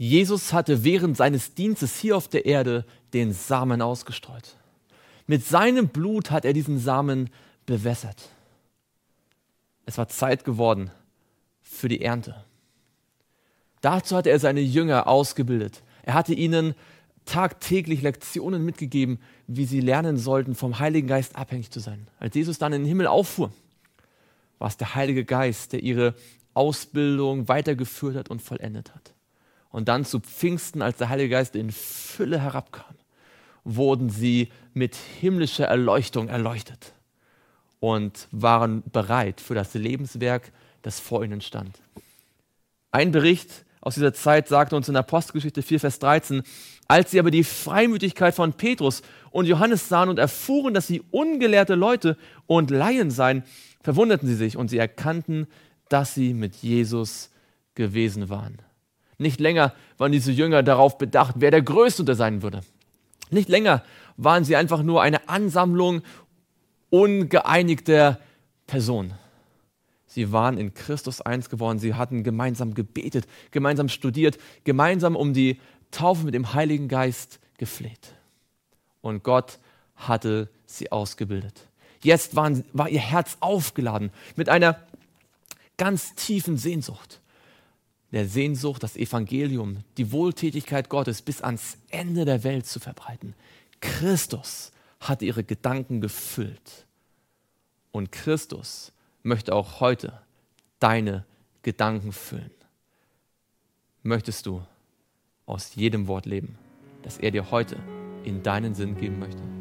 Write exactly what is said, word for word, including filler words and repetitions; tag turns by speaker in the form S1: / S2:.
S1: Jesus hatte während seines Dienstes hier auf der Erde den Samen ausgestreut. Mit seinem Blut hat er diesen Samen bewässert. Es war Zeit geworden für die Ernte. Dazu hatte er seine Jünger ausgebildet. Er hatte ihnen tagtäglich Lektionen mitgegeben, wie sie lernen sollten, vom Heiligen Geist abhängig zu sein. Als Jesus dann in den Himmel auffuhr, war es der Heilige Geist, der ihre Ausbildung weitergeführt hat und vollendet hat. Und dann zu Pfingsten, als der Heilige Geist in Fülle herabkam, wurden sie mit himmlischer Erleuchtung erleuchtet und waren bereit für das Lebenswerk, das vor ihnen stand. Ein Bericht aus dieser Zeit sagte uns in Apostelgeschichte vier, Vers dreizehn, als sie aber die Freimütigkeit von Petrus und Johannes sahen und erfuhren, dass sie ungelehrte Leute und Laien seien, verwunderten sie sich und sie erkannten, dass sie mit Jesus gewesen waren. Nicht länger waren diese Jünger darauf bedacht, wer der Größte unter sein würde. Nicht länger waren sie einfach nur eine Ansammlung ungeeinigter Personen. Sie waren in Christus eins geworden. Sie hatten gemeinsam gebetet, gemeinsam studiert, gemeinsam um die Taufe mit dem Heiligen Geist gefleht. Und Gott hatte sie ausgebildet. Jetzt waren, war ihr Herz aufgeladen mit einer ganz tiefen Sehnsucht. Der Sehnsucht, das Evangelium, die Wohltätigkeit Gottes bis ans Ende der Welt zu verbreiten. Christus hat ihre Gedanken gefüllt. Und Christus möchte auch heute deine Gedanken füllen. Möchtest du aus jedem Wort leben, das er dir heute in deinen Sinn geben möchte?